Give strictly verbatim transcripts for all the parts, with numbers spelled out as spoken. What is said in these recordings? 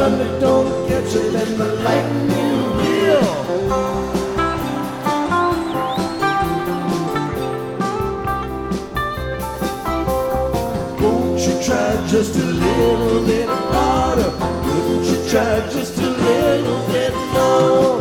thunder don't get you, then the lightning will. Won't you try just a little bit harder? Wouldn't you try just a little bit more?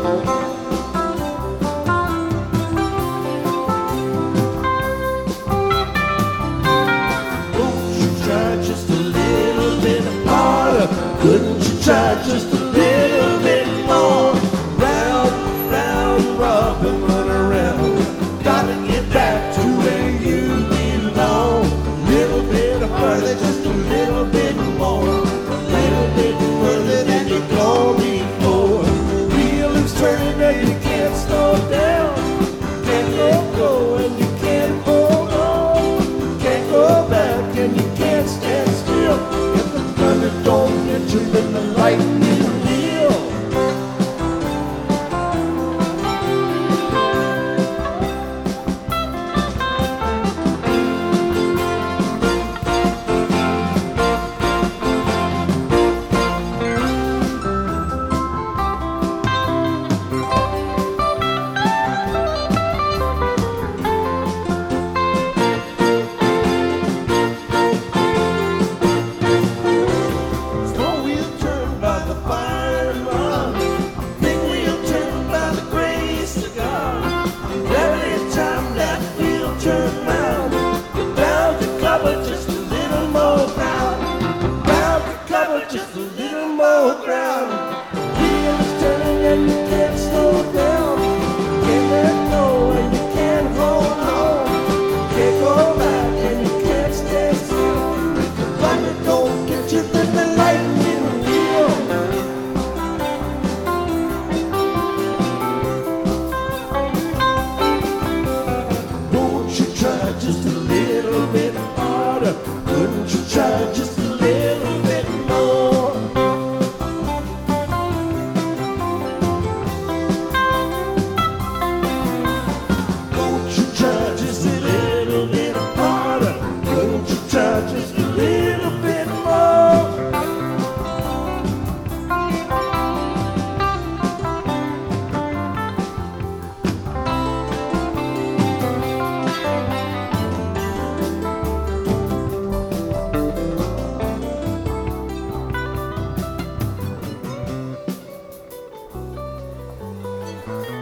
Just a little bit harder. Couldn't you try just a little bit more? Round, round, robin, run around. Gotta get back to where you belong. Little bit harder, just a little bit more. A little bit further than you've gone before. Wheel is turning and you can't slow down. Can't let go and you can't hold on. Can't go back and you can't stand still. If the thunder don't get you, then the lightning will. Turn round, you're bound to cover just a little more ground. Bound to cover just a little more ground. The wheel is turning and you can't slow down. You can't let go and you can't hold on. You can't go back and you can't stand still. If the thunder don't get you, then the lightning will. Just a little bit harder. Couldn't you try just a